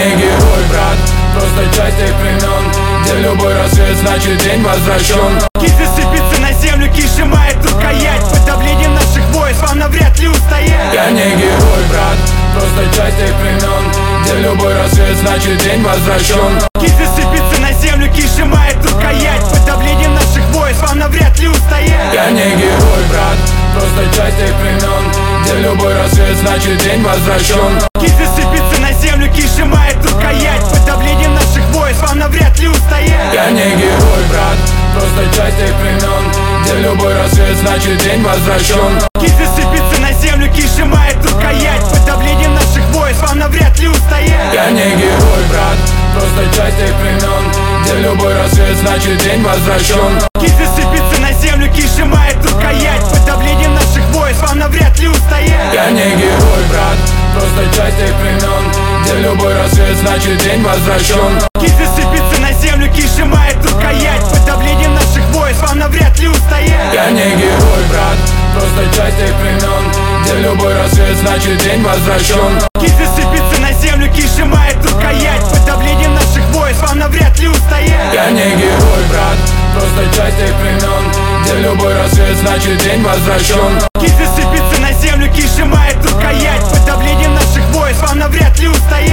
не герой, брат, просто часть тех времен, где любой рассвет значит день возвращен. Кизы сыпется на землю, киш сжимает рукоять. Под давлением наших войск вам навряд ли устоять. Я не герой, брат, просто часть тех времен, где любой рассвет значит день возвращен. Кизы сыпется на землю, киш сжимает рукоять. Под давлением наших войск вам навряд ли устоять. Я не герой, брат, просто часть тех времен, где любой рассвет значит день возвращен. Кизы сыпется на землю, киш сжимает рукоять. Под давлением наших войск вам навряд ли устоять. Я не герой, брат, просто часть тех времен, где любой рассвет значит день возвращен. Кизы сыпется на землю, киш сжимает рукоять. Под давлением наших войск вам навряд ли устоять. Я не герой, брат, просто часть тех времен, где любой рассвет значит день возвращен. Кизы сыпется на землю, киш сжимает рукоять. Под давлением наших войск вам навряд ли устоять. Я не герой, брат, просто часть тех времен, где любой рассвет значит день возвращен. Кизы сыпется на землю, киш сжимает рукоять. Под давлением наших войск вам навряд ли устоять. Я не герой, брат, просто часть тех времен, где любой рассвет значит день возвращен. Кизы сыпется на землю, киш сжимает рукоять. Под давлением наших войск вам навряд ли устоять. Я не герой, брат, просто часть тех времен, где любой рассвет значит день возвращен. Кизы сыпется на землю, киш сжимает рукоять. Под давлением наших войск вам навряд ли устоять.